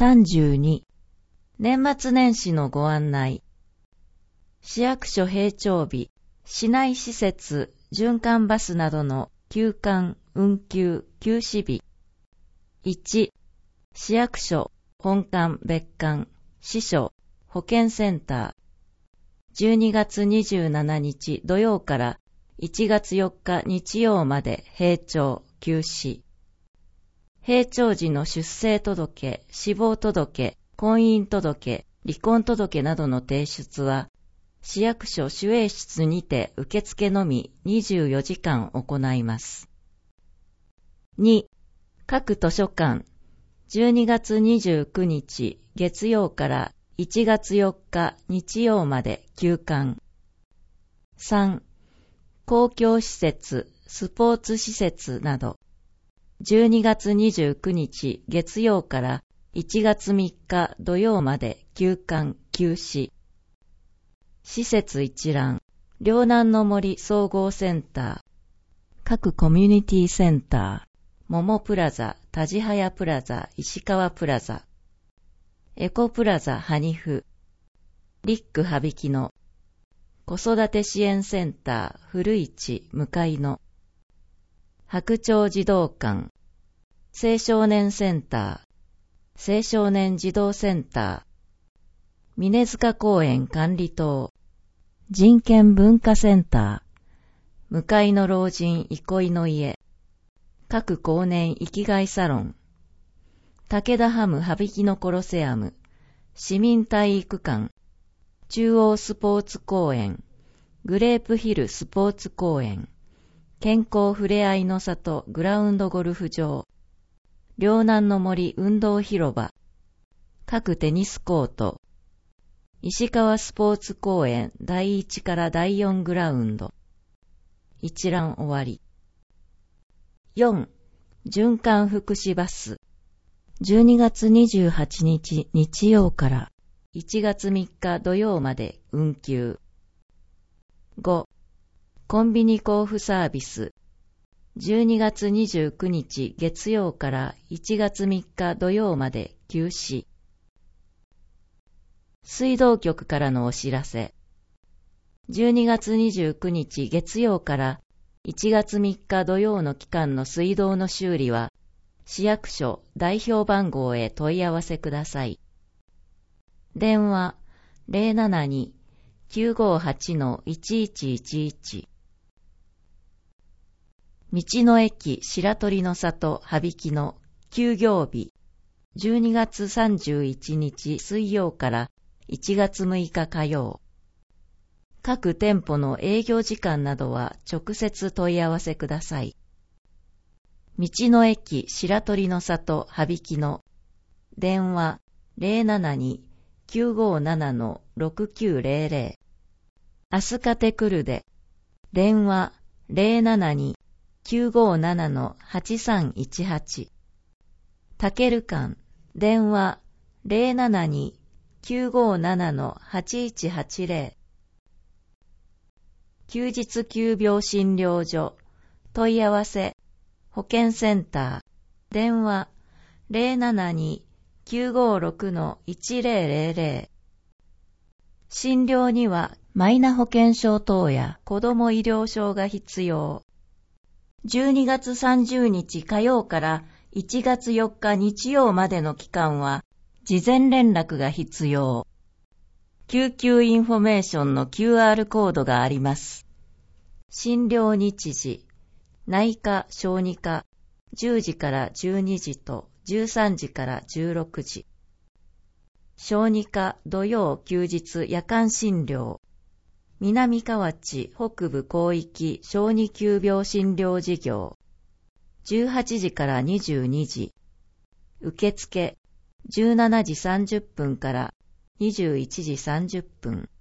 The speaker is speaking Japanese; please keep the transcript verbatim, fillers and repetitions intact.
さんじゅうに、年末年始のご案内。市役所閉庁日、市内施設、循環バスなどの休館、運休、休止日。いち、市役所、本館、別館、支所、保健センター。じゅうにがつにじゅうしちにち土曜からいちがつよっか日曜まで閉庁、休止。閉庁時の出生届、死亡届、婚姻届、離婚届などの提出は、市役所守衛室にて受付のみにじゅうよじかん行います。に、各図書館、じゅうにがつにじゅうくにち月曜からいちがつよっか日曜まで休館。さん、公共施設、スポーツ施設など、じゅうにがつにじゅうくにち月曜からいちがつみっか土曜まで休館、休止。施設一覧、両南の森総合センター、各コミュニティセンター、桃プラザ、田地早プラザ、石川プラザ、エコプラザハニフ、リック羽曳野、子育て支援センター古市向かいの、白鳥児童館、青少年センター、青少年児童センター、峰塚公園管理棟、人権文化センター、向かいの老人憩いの家、各公年生きがいサロン、武田ハム羽曳野コロセアム、市民体育館、中央スポーツ公園、グレープヒルスポーツ公園、健康ふれあいの里グラウンドゴルフ場、両南の森運動広場、各テニスコート、石川スポーツ公園だいいちからだいよんグラウンド。一覧終わり。よん、循環福祉バス。じゅうにがつにじゅうはちにち日曜からいちがつみっか土曜まで運休。ご、コンビニ交付サービス。じゅうにがつにじゅうくにち月曜からいちがつみっか土曜まで休止。水道局からのお知らせ。じゅうにがつにじゅうくにち月曜からいちがつみっか土曜の期間の水道の修理は、市役所代表番号へ問い合わせください。電話 ゼロななに きゅうごはち いちいちいちいち。道の駅白鳥の里羽曳野休業日じゅうにがつさんじゅういちにち水曜からいちがつむいか火曜。各店舗の営業時間などは直接問い合わせください。道の駅白鳥の里羽曳野電話 ゼロななに きゅうごなな ろくきゅうゼロゼロ。明日かてくるで電話 ゼロななに きゅうごなな はちさんいちはち。たける館電話 ゼロななに きゅうごなな はちいちはちゼロ。休日急病診療所問い合わせ保健センター電話 ゼロななに きゅうごろく いちゼロゼロゼロ。診療にはマイナ保険証等や子ども医療証が必要。じゅうにがつさんじゅうにち火曜からいちがつよっか日曜までの期間は事前連絡が必要。救急インフォメーションの キューアール コードがあります。診療日時、内科・小児科、じゅうじからじゅうにじとじゅうさんじからじゅうろくじ。小児科土曜休日夜間診療。南河内北部広域小児急病診療事業。じゅうはちじからにじゅうにじ。受付じゅうしちじさんじゅっぷんからにじゅういちじさんじゅっぷん。